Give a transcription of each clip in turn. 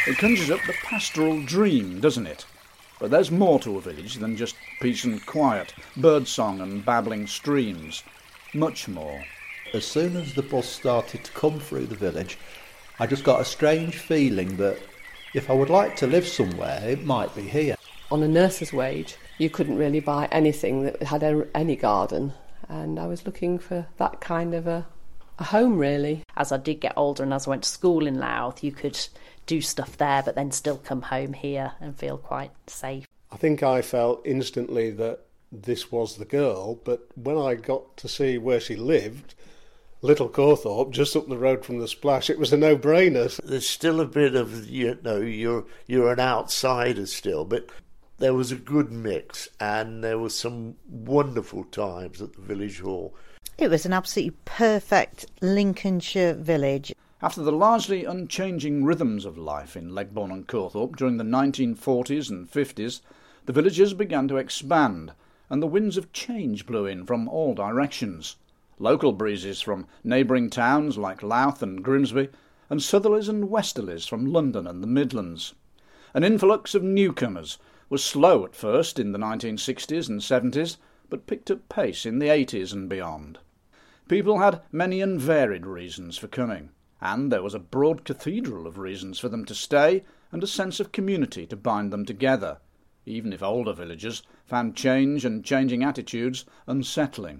It conjures up the pastoral dream, doesn't it? But there's more to a village than just peace and quiet, birdsong and babbling streams. Much more. As soon as the bus started to come through the village, I just got a strange feeling that if I would like to live somewhere, it might be here. On a nurse's wage, you couldn't really buy anything that had any garden, and I was looking for that kind of a home, really. As I did get older and as I went to school in Louth, you could do stuff there but then still come home here and feel quite safe. I think I felt instantly that this was the girl, but when I got to see where she lived, Little Cawthorpe, just up the road from the splash, it was a no-brainer. There's still a bit of, you're an outsider still, but there was a good mix and there were some wonderful times at the village hall. It was an absolutely perfect Lincolnshire village. After the largely unchanging rhythms of life in Legbourne and Cawthorpe during the 1940s and 50s, the villages began to expand, and the winds of change blew in from all directions. Local breezes from neighbouring towns like Louth and Grimsby, and southerlies and westerlies from London and the Midlands. An influx of newcomers was slow at first in the 1960s and 70s, but picked up pace in the 80s and beyond. People had many and varied reasons for coming, and there was a broad cathedral of reasons for them to stay and a sense of community to bind them together, even if older villagers found change and changing attitudes unsettling.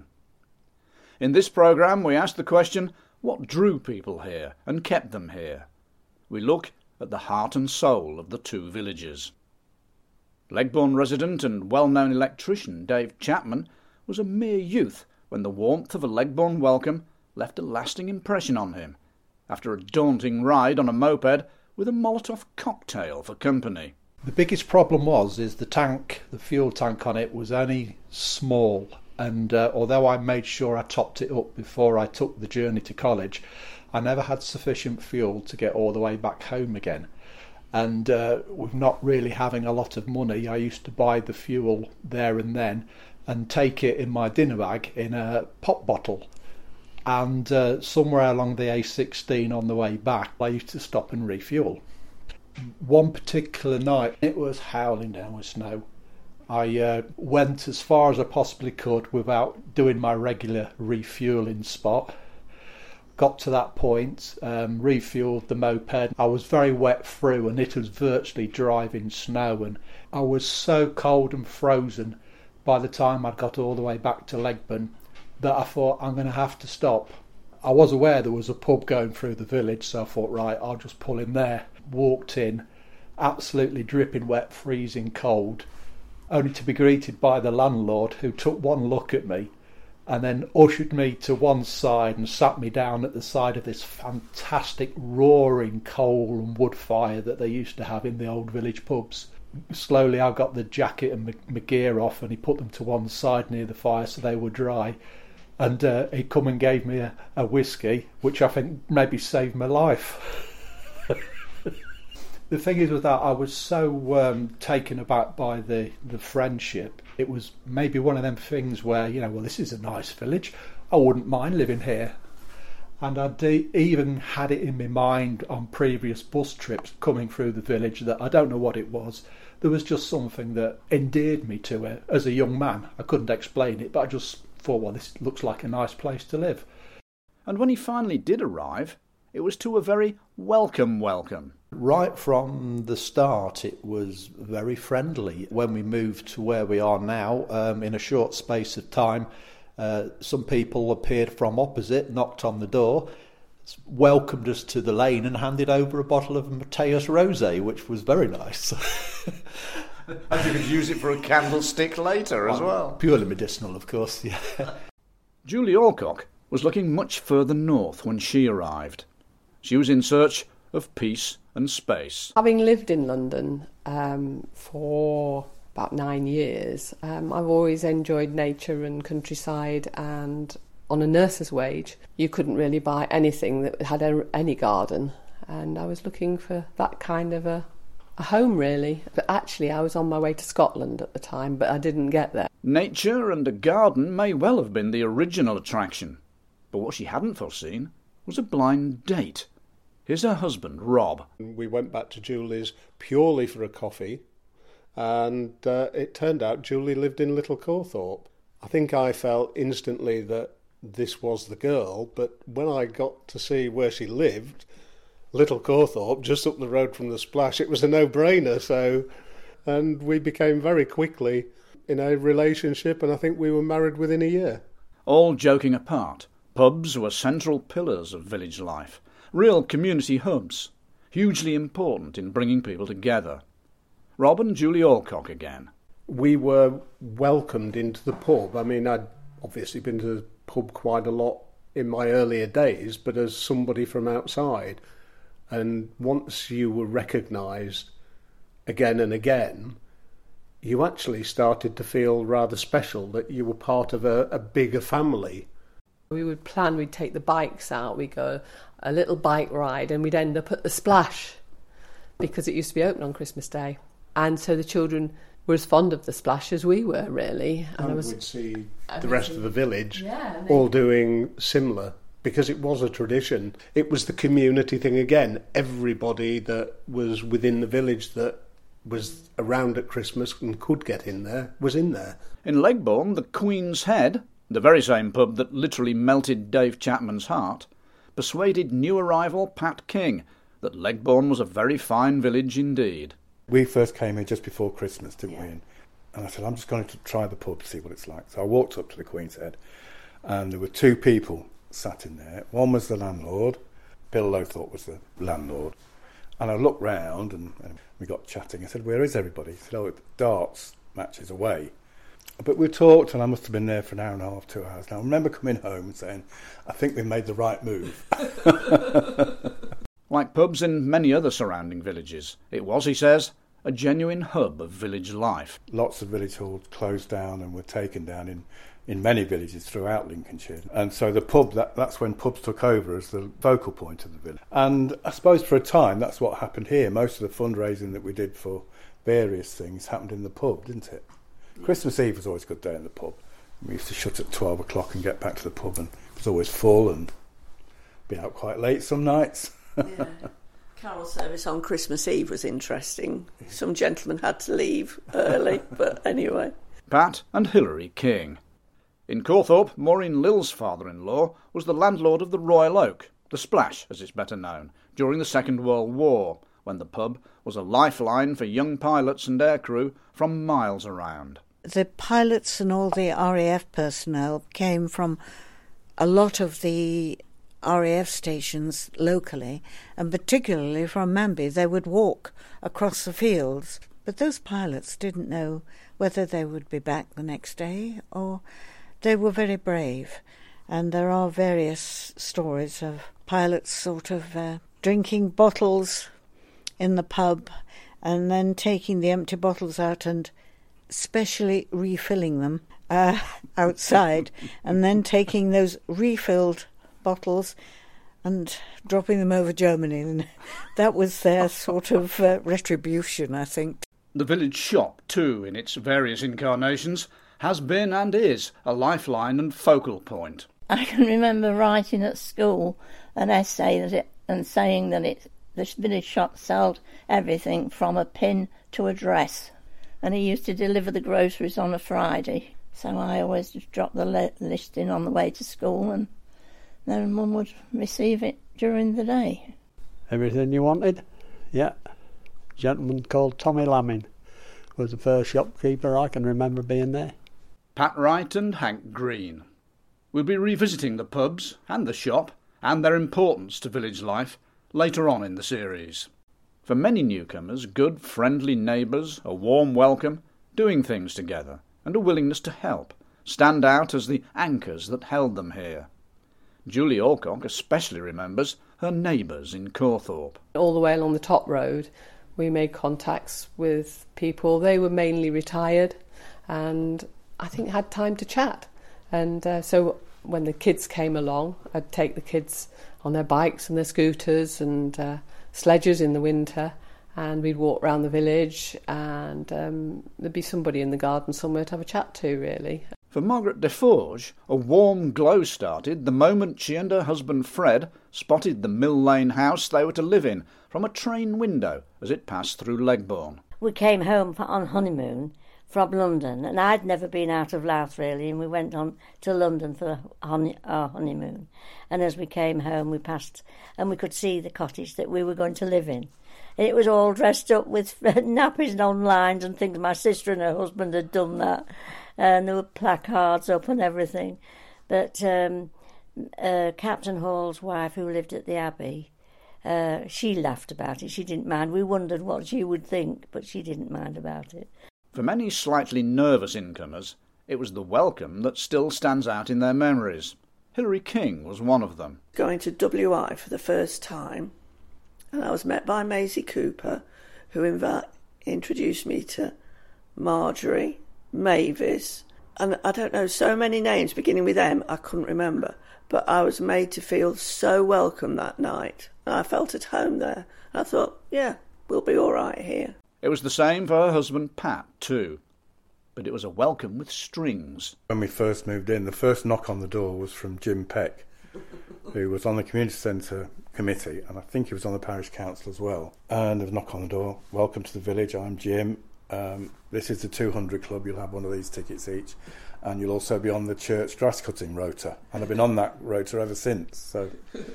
In this programme we asked the question, what drew people here and kept them here? We look at the heart and soul of the two villages. Legbourne resident and well-known electrician Dave Chapman was a mere youth when the warmth of a Legbourne welcome left a lasting impression on him, after a daunting ride on a moped with a Molotov cocktail for company. The biggest problem is the fuel tank on it was only small, and although I made sure I topped it up before I took the journey to college, I never had sufficient fuel to get all the way back home again. And with not really having a lot of money, I used to buy the fuel there and then and take it in my dinner bag in a pop bottle. And somewhere along the A16 on the way back, I used to stop and refuel. One particular night, it was howling down with snow. I went as far as I possibly could without doing my regular refueling spot. Got to that point, refueled the moped. I was very wet through and it was virtually driving snow, and I was so cold and frozen by the time I'd got all the way back to Legbourne that I thought, I'm going to have to stop. I was aware there was a pub going through the village, so I thought, right, I'll just pull in there. Walked in, absolutely dripping wet, freezing cold, only to be greeted by the landlord, who took one look at me and then ushered me to one side and sat me down at the side of this fantastic roaring coal and wood fire that they used to have in the old village pubs. Slowly I got the jacket and my gear off, and he put them to one side near the fire so they were dry, and he come and gave me a whiskey, which I think maybe saved my life. The thing is with that, I was so taken aback by the friendship. It was maybe one of them things where, well, this is a nice village. I wouldn't mind living here. And I'd even had it in my mind on previous bus trips coming through the village that I don't know what it was. There was just something that endeared me to it as a young man. I couldn't explain it, but I just thought, well, this looks like a nice place to live. And when he finally did arrive, it was to a very welcome. Right from the start, it was very friendly. When we moved to where we are now, in a short space of time, some people appeared from opposite, knocked on the door, welcomed us to the lane and handed over a bottle of Mateus Rosé, which was very nice. And you could use it for a candlestick later as well. Purely medicinal, of course, yeah. Julie Alcock was looking much further north when she arrived. She was in search of peace and space. Having lived in London for about 9 years, I've always enjoyed nature and countryside, and on a nurse's wage you couldn't really buy anything that had any garden, and I was looking for that kind of a home, really. But actually I was on my way to Scotland at the time, but I didn't get there. Nature and a garden may well have been the original attraction, but what she hadn't foreseen was a blind date. Here's her husband, Rob. We went back to Julie's purely for a coffee, and it turned out Julie lived in Little Cawthorpe. I think I felt instantly that this was the girl, but when I got to see where she lived, Little Cawthorpe, just up the road from the Splash, it was a no-brainer, and we became very quickly in a relationship, and I think we were married within a year. All joking apart, pubs were central pillars of village life, real community hubs, hugely important in bringing people together. Rob and Julie Alcock again. We were welcomed into the pub. I mean, I'd obviously been to the pub quite a lot in my earlier days, but as somebody from outside. And once you were recognised again and again, you actually started to feel rather special that you were part of a bigger family. We would plan, we'd take the bikes out, we'd go a little bike ride, and we'd end up at the Splash because it used to be open on Christmas Day. And so the children were as fond of the Splash as we were, really. And we'd see the rest of the village all doing similar, because it was a tradition. It was the community thing again. Everybody that was within the village that was around at Christmas and could get in there was in there. In Legbourne, the Queen's Head, the very same pub that literally melted Dave Chapman's heart, persuaded new arrival Pat King that Legbourne was a very fine village indeed. We first came here just before Christmas, didn't we? And I said, I'm just going to try the pub to see what it's like. So I walked up to the Queen's Head, and there were two people sat in there. One was the landlord, Bill Lowthorpe was the landlord. And I looked round and we got chatting. I said, where is everybody? He said, oh, darts matches away. But we talked, and I must have been there for an hour and a half, 2 hours. Now, I remember coming home and saying, I think we made the right move. Like pubs in many other surrounding villages, it was, he says, a genuine hub of village life. Lots of village halls closed down and were taken down in many villages throughout Lincolnshire. And so the pub, that's when pubs took over as the focal point of the village. And I suppose for a time that's what happened here. Most of the fundraising that we did for various things happened in the pub, didn't it? Christmas Eve was always a good day in the pub. We used to shut at 12 o'clock and get back to the pub, and it was always full and be out quite late some nights. Yeah. Carol service on Christmas Eve was interesting. Some gentlemen had to leave early, but anyway. Pat and Hilary King. In Cawthorpe, Maureen Lill's father-in-law was the landlord of the Royal Oak, the Splash as it's better known, during the Second World War, when the pub was a lifeline for young pilots and aircrew from miles around. The pilots and all the RAF personnel came from a lot of the RAF stations locally, and particularly from Manby. They would walk across the fields, but those pilots didn't know whether they would be back the next day, or they were very brave. And there are various stories of pilots sort of drinking bottles in the pub and then taking the empty bottles out and specially refilling them outside and then taking those refilled bottles and dropping them over Germany. And that was their sort of retribution, I think. The village shop, too, in its various incarnations, has been and is a lifeline and focal point. I can remember writing at school an essay and saying that the village shop sold everything from a pin to a dress, and he used to deliver the groceries on a Friday. So I always just dropped the list in on the way to school, and then Mum would receive it during the day. Everything you wanted? Yeah. A gentleman called Tommy Lamming was the first shopkeeper I can remember being there. Pat Wright and Hank Green. We'll be revisiting the pubs and the shop and their importance to village life later on in the series. For many newcomers, good, friendly neighbours, a warm welcome, doing things together, and a willingness to help stand out as the anchors that held them here. Julie Alcock especially remembers her neighbours in Cawthorpe. All the way along the top road, we made contacts with people. They were mainly retired and I think had time to chat. And so when the kids came along, I'd take the kids on their bikes and their scooters and sledges in the winter, and we'd walk around the village, and there'd be somebody in the garden somewhere to have a chat to, really. For Margaret Deforge, a warm glow started the moment she and her husband Fred spotted the Mill Lane house they were to live in from a train window as it passed through Legbourne. We came home on honeymoon from London, and I'd never been out of Louth really, and we went on to London for our honeymoon. And as we came home, we passed, and we could see the cottage that we were going to live in. And it was all dressed up with nappies and on lines and things. My sister and her husband had done that, and there were placards up and everything. But Captain Hall's wife, who lived at the Abbey, she laughed about it. She didn't mind. We wondered what she would think, but she didn't mind about it. For many slightly nervous incomers, it was the welcome that still stands out in their memories. Hilary King was one of them. Going to WI for the first time, and I was met by Maisie Cooper, who introduced me to Marjorie, Mavis, and I don't know, so many names beginning with M I couldn't remember, but I was made to feel so welcome that night, and I felt at home there. I thought, yeah, we'll be all right here. It was the same for her husband Pat too, but it was a welcome with strings. When we first moved in, the first knock on the door was from Jim Peck, who was on the community centre committee, and I think he was on the parish council as well. And there was a knock on the door: welcome to the village, I'm Jim. This is the 200 Club, you'll have one of these tickets each, and you'll also be on the church grass cutting rota. And I've been on that rota ever since. So,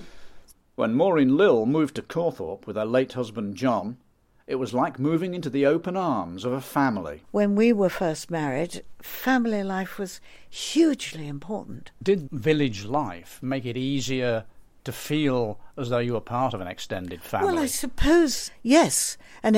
when Maureen Lill moved to Cawthorpe with her late husband John, it was like moving into the open arms of a family. When we were first married, family life was hugely important. Did village life make it easier to feel as though you were part of an extended family? Well, I suppose, yes.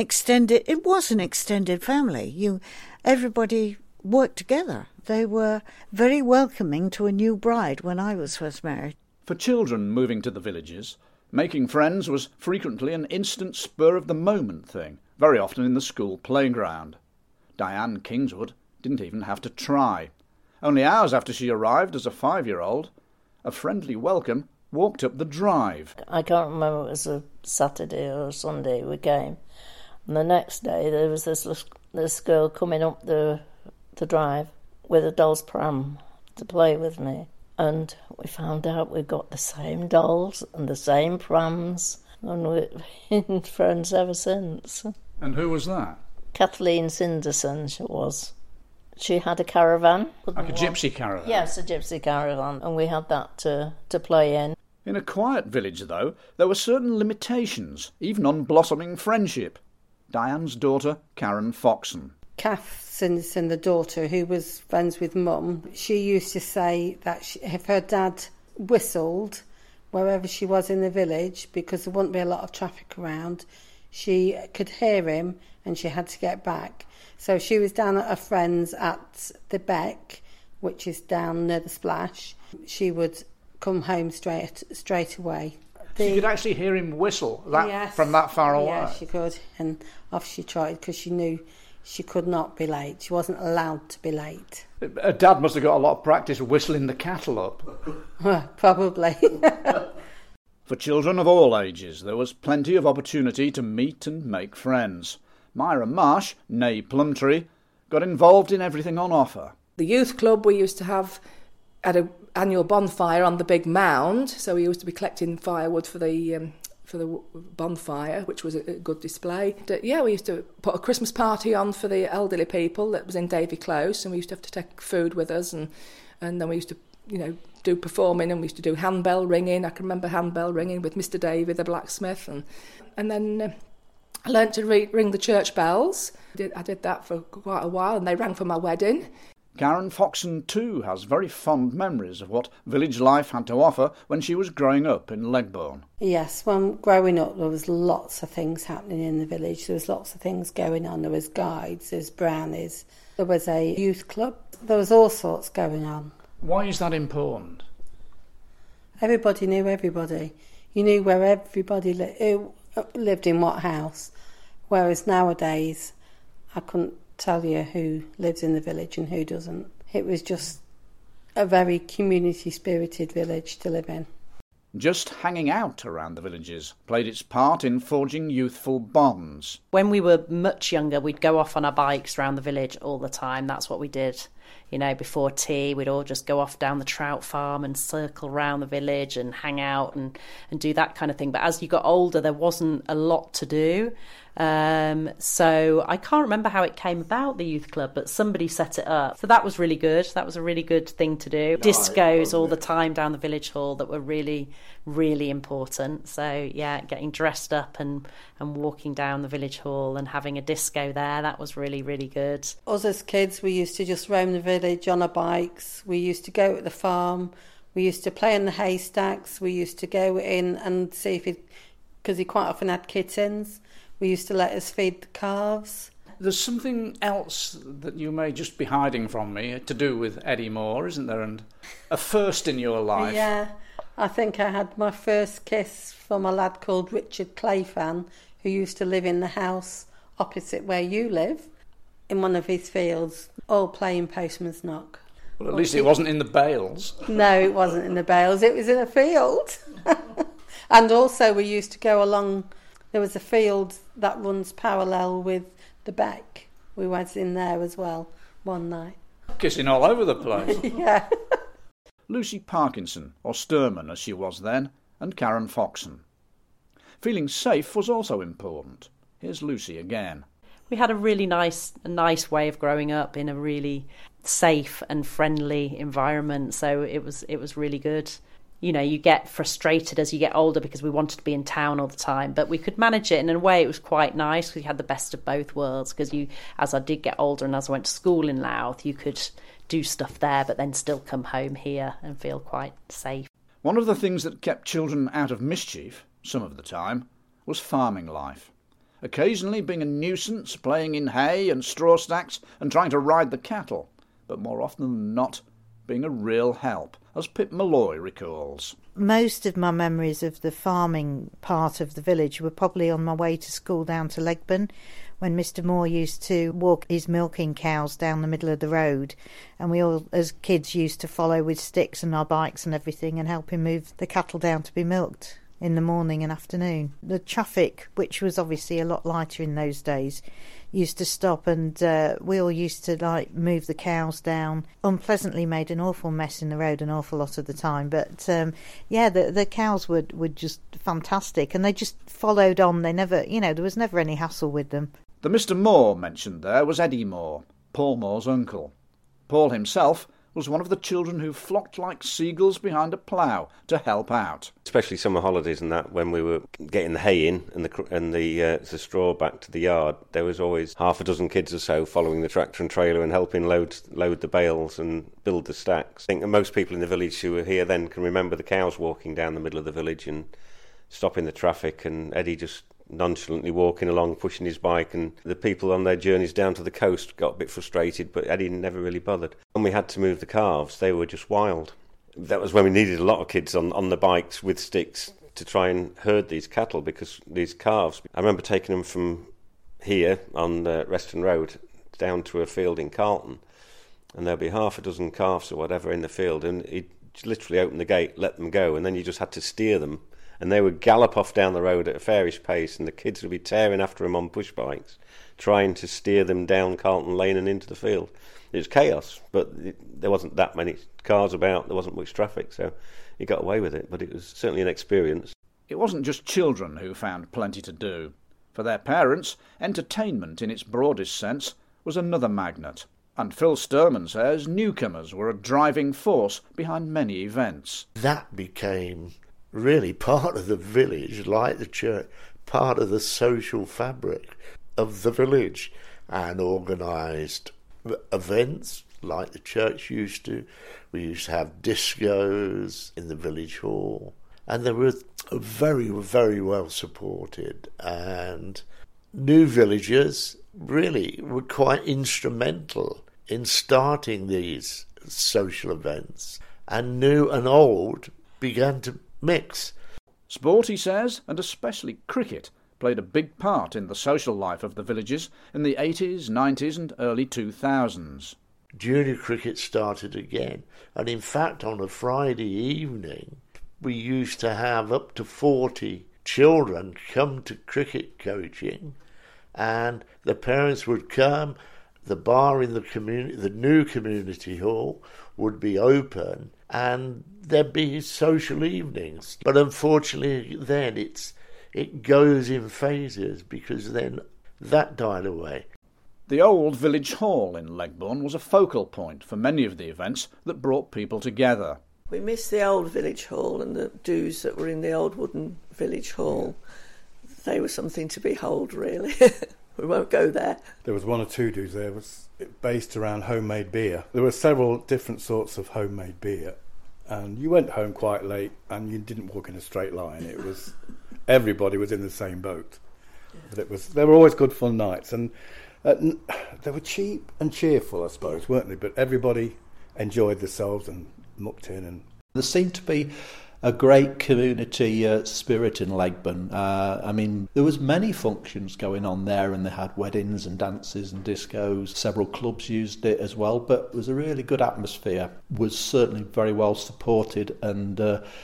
It was an extended family. Everybody worked together. They were very welcoming to a new bride when I was first married. For children moving to the villages, making friends was frequently an instant spur-of-the-moment thing, very often in the school playground. Diane Kingswood didn't even have to try. Only hours after she arrived as a 5-year-old, a friendly welcome walked up the drive. I can't remember if it was a Saturday or a Sunday we came. And the next day there was this girl coming up the drive with a doll's pram to play with me. And we found out we got the same dolls and the same prams, and we've been friends ever since. And who was that? Kathleen Cinderson, she was. She had a caravan. Like a gypsy caravan? Yes, a gypsy caravan, and we had that to play in. In a quiet village, though, there were certain limitations, even on blossoming friendship. Diane's daughter, Karen Foxon. Kath Cinderson, the daughter, who was friends with Mum, she used to say that if her dad whistled wherever she was in the village, because there wouldn't be a lot of traffic around, she could hear him and she had to get back. So she was down at her friend's at the Beck, which is down near the Splash. She would come home straight away. So you could actually hear him whistle from that far away? Yeah, she could. And off she trotted because she knew she could not be late. She wasn't allowed to be late. Her dad must have got a lot of practice whistling the cattle up. Probably. For children of all ages, there was plenty of opportunity to meet and make friends. Myra Marsh, née Plumtree, got involved in everything on offer. The youth club we used to have at an annual bonfire on the big mound, so we used to be collecting firewood for the bonfire, which was a good display. We used to put a Christmas party on for the elderly people that was in Davy Close, and we used to have to take food with us, and then we used to, do performing, and we used to do handbell ringing. I can remember handbell ringing with Mr. Davy, the blacksmith, and then I learnt to ring the church bells. I did that for quite a while, and they rang for my wedding. Karen Foxon too has very fond memories of what village life had to offer when she was growing up in Legbourne. Yes, when growing up there was lots of things happening in the village. There was lots of things going on. There was guides, there was brownies, there was a youth club. There was all sorts going on. Why is that important? Everybody knew everybody. You knew where everybody lived in what house. Whereas nowadays I couldn't tell you who lives in the village and who doesn't. It was just a very community-spirited village to live in. Just hanging out around the villages played its part in forging youthful bonds. When we were much younger, we'd go off on our bikes around the village all the time. That's what we did. You know, before tea, we'd all just go off down the trout farm and circle around the village and hang out and do that kind of thing. But as you got older, there wasn't a lot to do. So I can't remember how it came about, the youth club, but somebody set it up. So that was really good. That was a really good thing to do. Discos all the time down the village hall that were really, really important. So yeah, getting dressed up and walking down the village hall and having a disco there, that was really, really good. Us as kids, we used to just roam the village on our bikes. We used to go to the farm. We used to play in the haystacks. We used to go in and see if because he quite often had kittens. We used to let us feed the calves. There's something else that you may just be hiding from me to do with Eddie Moore, isn't there? And a first in your life. Yeah, I think I had my first kiss from a lad called Richard Clayfan, who used to live in the house opposite where you live, in one of his fields, all playing Postman's Knock. Well, at least it wasn't in the bales. No, it wasn't in the bales. It was in a field. And also we used to go along. There was a field that runs parallel with the beck. We went in there as well one night. Kissing all over the place. Yeah. Lucy Parkinson, or Sturman as she was then, and Karen Foxon. Feeling safe was also important. Here's Lucy again. We had a really nice way of growing up in a really safe and friendly environment, so it was really good. You know, you get frustrated as you get older because we wanted to be in town all the time, but we could manage it, and in a way it was quite nice because you had the best of both worlds, because as I did get older and as I went to school in Louth, you could do stuff there but then still come home here and feel quite safe. One of the things that kept children out of mischief, some of the time, was farming life. Occasionally being a nuisance, playing in hay and straw stacks and trying to ride the cattle, but more often than not, being a real help, as Pip Malloy recalls. Most of my memories of the farming part of the village were probably on my way to school down to Legburn, when Mr. Moore used to walk his milking cows down the middle of the road, and we all, as kids, used to follow with sticks and our bikes and everything and help him move the cattle down to be milked in the morning and afternoon. The traffic, which was obviously a lot lighter in those days, used to stop, and we all used to move the cows down. Unpleasantly made an awful mess in the road an awful lot of the time, but the cows were just fantastic, and they just followed on. They never, there was never any hassle with them. The Mr. Moore mentioned there was Eddie Moore, Paul Moore's uncle. Paul himself was one of the children who flocked like seagulls behind a plough to help out. Especially summer holidays and that, when we were getting the hay in and the straw back to the yard, there was always half a dozen kids or so following the tractor and trailer and helping load the bales and build the stacks. I think that most people in the village who were here then can remember the cows walking down the middle of the village and stopping the traffic, and Eddie just nonchalantly walking along, pushing his bike, and the people on their journeys down to the coast got a bit frustrated, but Eddie never really bothered. When we had to move the calves, they were just wild. That was when we needed a lot of kids on the bikes with sticks to try and herd these cattle, because these calves, I remember taking them from here on Reston Road down to a field in Carlton, and there'd be half a dozen calves or whatever in the field, and he'd literally open the gate, let them go, and then you just had to steer them. And they would gallop off down the road at a fairish pace, and the kids would be tearing after them on push bikes, trying to steer them down Carlton Lane and into the field. It was chaos, but there wasn't that many cars about, there wasn't much traffic, so he got away with it, but it was certainly an experience. It wasn't just children who found plenty to do. For their parents, entertainment in its broadest sense was another magnet, and Phil Sturman says newcomers were a driving force behind many events. That became really part of the village, like the church, part of the social fabric of the village, and organised events like the church used to. We used to have discos in the village hall, and they were very, very well supported, and new villagers really were quite instrumental in starting these social events, and new and old began to mix. Sport, he says, and especially cricket, played a big part in the social life of the villages in the 80s, 90s and early 2000s. Junior cricket started again, and in fact on a Friday evening we used to have up to 40 children come to cricket coaching, and the parents would come, the bar in the community, the new community hall would be open, and there'd be social evenings. But unfortunately then it goes in phases, because then that died away. The old village hall in Legbourne was a focal point for many of the events that brought people together. We miss the old village hall and the do's that were in the old wooden village hall. They were something to behold, really. We won't go there. There was one or two do's there. It was based around homemade beer. There were several different sorts of homemade beer, and you went home quite late and you didn't walk in a straight line. It was everybody was in the same boat. But they were always good fun nights, and they were cheap and cheerful, I suppose, weren't they? But everybody enjoyed themselves and mucked in. And there seemed to be a great community spirit in Legbourne. I mean, there was many functions going on there, and they had weddings and dances and discos. Several clubs used it as well, but it was a really good atmosphere. Was certainly very well supported, and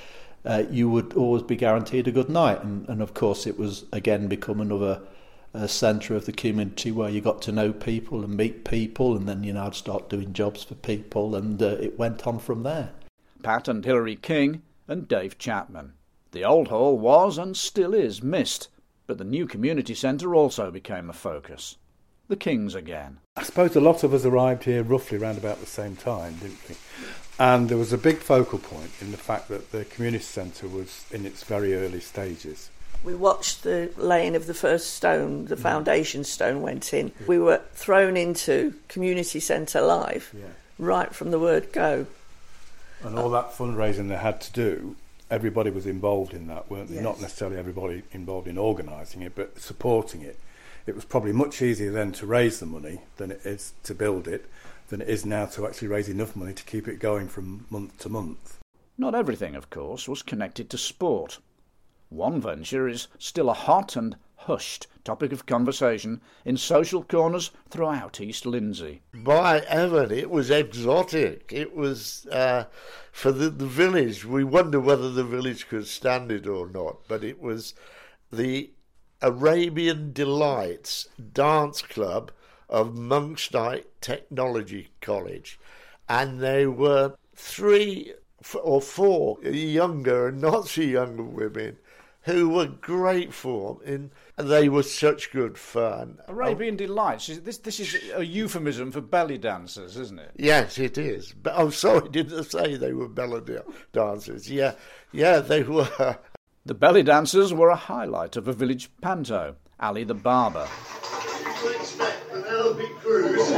you would always be guaranteed a good night. And of course, it was again become another centre of the community where you got to know people and meet people, and then I'd start doing jobs for people, and it went on from there. Pat and Hilary King and Dave Chapman. The old hall was and still is missed, but the new community centre also became a focus. The Kings again. I suppose a lot of us arrived here roughly around about the same time, didn't we? And there was a big focal point in the fact that the community centre was in its very early stages. We watched the laying of the first stone, the foundation stone went in. We were thrown into community centre life right from the word go. And all that fundraising they had to do, everybody was involved in that, weren't they? Yes. Not necessarily everybody involved in organising it, but supporting it. It was probably much easier then to raise the money than it is to build it, than it is now to actually raise enough money to keep it going from month to month. Not everything, of course, was connected to sport. One venture is still a hot and hushed topic of conversation in social corners throughout East Lindsey. By heaven, it was exotic. It was, for the village, we wonder whether the village could stand it or not, but it was the Arabian Delights Dance Club of Monk's Technology College. And there were 3 or 4 younger and not so younger women who were great form, and they were such good fun. Arabian Delights, this is a euphemism for belly dancers, isn't it? Yes, it is. But I'm sorry, didn't I say they were belly dancers? Yeah, they were. The belly dancers were a highlight of a village panto, Ali the Barber. You expect an Arabic cruise?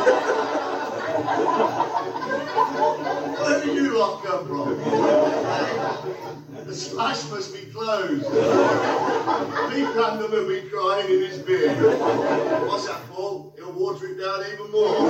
Where do you lot come from? The slash must be closed. Leave Random will be crying in his beard. What's that for? He'll water it down even more.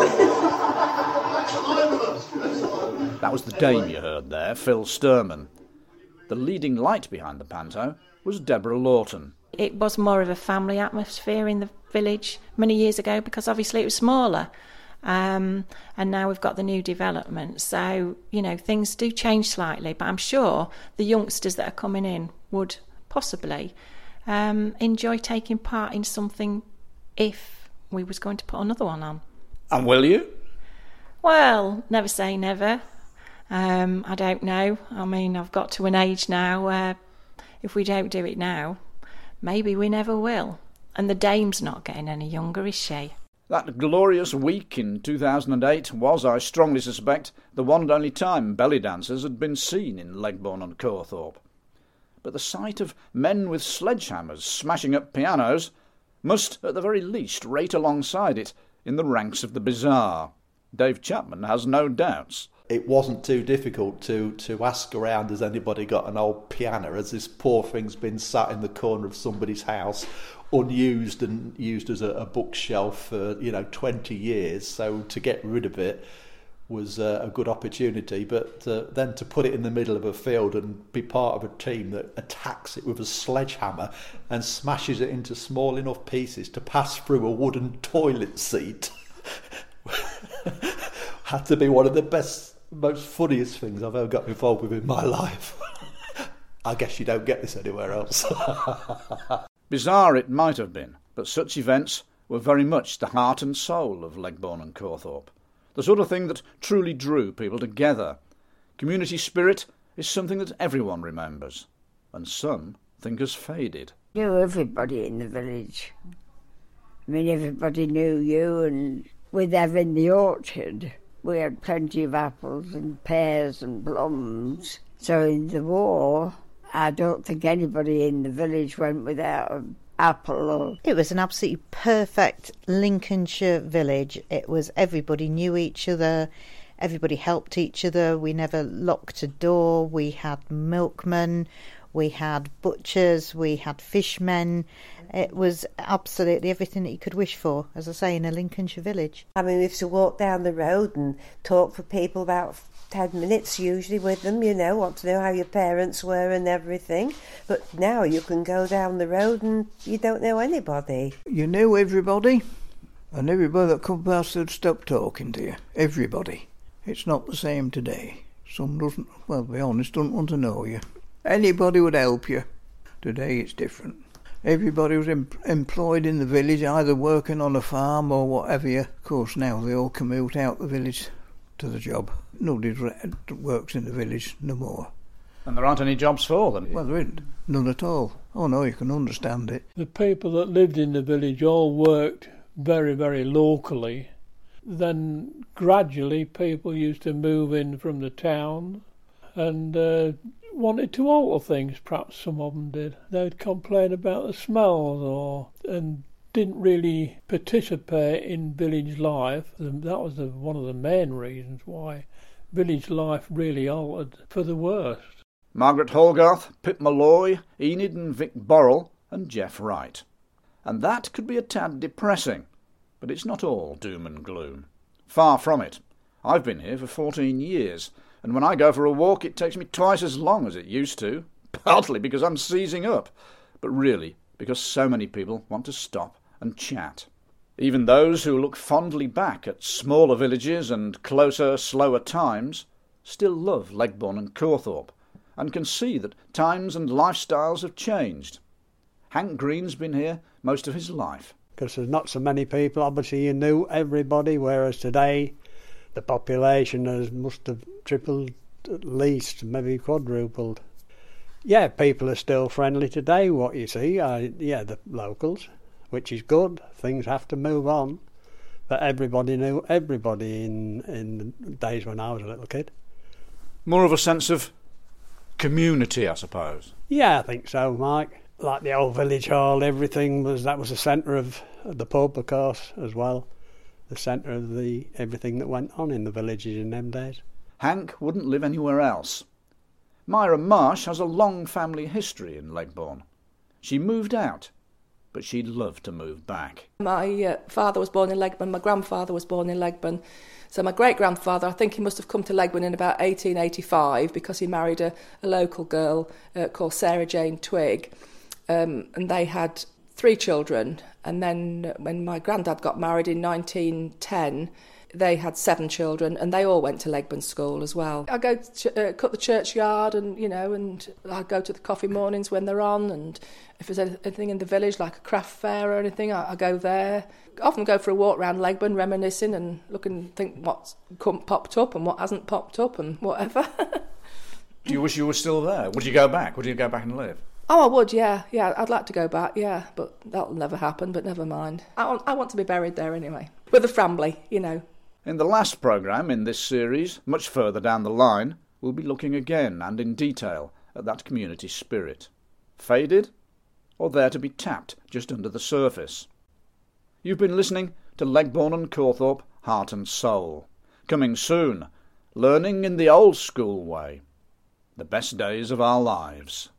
That was the dame you heard there, Phil Sturman. The leading light behind the panto was Deborah Lawton. It was more of a family atmosphere in the village many years ago because obviously it was smaller. And now we've got the new development. So, things do change slightly, but I'm sure the youngsters that are coming in would possibly enjoy taking part in something if we was going to put another one on. And will you? Well, never say never. I don't know. I mean, I've got to an age now where if we don't do it now, maybe we never will. And the dame's not getting any younger, is she? That glorious week in 2008 was, I strongly suspect, the one and only time belly dancers had been seen in Legbourne and Cawthorpe. But the sight of men with sledgehammers smashing up pianos must, at the very least, rate alongside it in the ranks of the bizarre. Dave Chapman has no doubts. It wasn't too difficult to ask around, has anybody got an old piano? Has this poor thing's been sat in the corner of somebody's house, unused and used as a bookshelf for 20 years, so to get rid of it was a good opportunity, but then to put it in the middle of a field and be part of a team that attacks it with a sledgehammer and smashes it into small enough pieces to pass through a wooden toilet seat had to be one of the most funniest things I've ever got involved with in my life. I guess you don't get this anywhere else. Bizarre it might have been, but such events were very much the heart and soul of Legbourne and Cawthorpe, the sort of thing that truly drew people together. Community spirit is something that everyone remembers, and some think has faded. Knew everybody in the village. I mean, everybody knew you, and with having the orchard, we had plenty of apples and pears and plums. So in the war, I don't think anybody in the village went without an apple. Or... It was an absolutely perfect Lincolnshire village. It was, everybody knew each other, everybody helped each other. We never locked a door. We had milkmen, we had butchers, we had fishmen. It was absolutely everything that you could wish for, as I say, in a Lincolnshire village. I mean, we used to walk down the road and talk for people about 10 minutes usually with them, you know, want to know how your parents were and everything. But now you can go down the road and you don't know anybody. You knew everybody, and everybody that come past would stop talking to you. Everybody. It's not the same today. Some doesn't, well, to be honest, don't want to know you. Anybody would help you. Today it's different. Everybody was employed in the village, either working on a farm or whatever. Of course, now they all commute out the village to the job. Nobody works in the village no more. And there aren't any jobs for them? Well, there isn't. None at all. Oh no, you can understand it. The people that lived in the village all worked very, very locally. Then gradually people used to move in from the town and wanted to alter things, perhaps some of them did. They'd complain about the smells and didn't really participate in village life. That was one of the main reasons why village life really altered for the worst. Margaret Hogarth, Pip Malloy, Enid and Vic Borrell and Jeff Wright. And that could be a tad depressing, but it's not all doom and gloom. Far from it. I've been here for 14 years, and when I go for a walk it takes me twice as long as it used to, partly because I'm seizing up, but really because so many people want to stop and chat. Even those who look fondly back at smaller villages and closer, slower times still love Legbourne and Cawthorpe and can see that times and lifestyles have changed. Hank Green's been here most of his life. Because there's not so many people, obviously you knew everybody, whereas today the population must have tripled at least, maybe quadrupled. Yeah, people are still friendly today, what you see, the locals, which is good. Things have to move on. But everybody knew everybody in the days when I was a little kid. More of a sense of community, I suppose. Yeah, I think so, Mike. Like the old village hall, that was the centre of the pub, of course, as well. The centre of everything that went on in the villages in them days. Hank wouldn't live anywhere else. Myra Marsh has a long family history in Legbourne. She moved out, but she'd love to move back. My father was born in Legbourne, my grandfather was born in Legbourne. So my great-grandfather, I think he must have come to Legbourne in about 1885 because he married a local girl called Sarah Jane Twigg. And they had 3 children, and then when my granddad got married in 1910, they had 7 children, and they all went to Legbourne School as well. I go to cut the churchyard, and I go to the coffee mornings when they're on, and if there's anything in the village like a craft fair or anything, I go there. I often go for a walk around Legbourne, reminiscing and look and think what's popped up and what hasn't popped up and whatever. Do you wish you were still there? Would you go back? Would you go back and live? Oh, I would, yeah. I'd like to go back, yeah, but that'll never happen, but never mind. I want to be buried there anyway, with the family, In the last programme in this series, much further down the line, we'll be looking again and in detail at that community spirit. Faded, or there to be tapped just under the surface? You've been listening to Legbourne and Cawthorpe, Heart and Soul. Coming soon, learning in the old school way. The best days of our lives.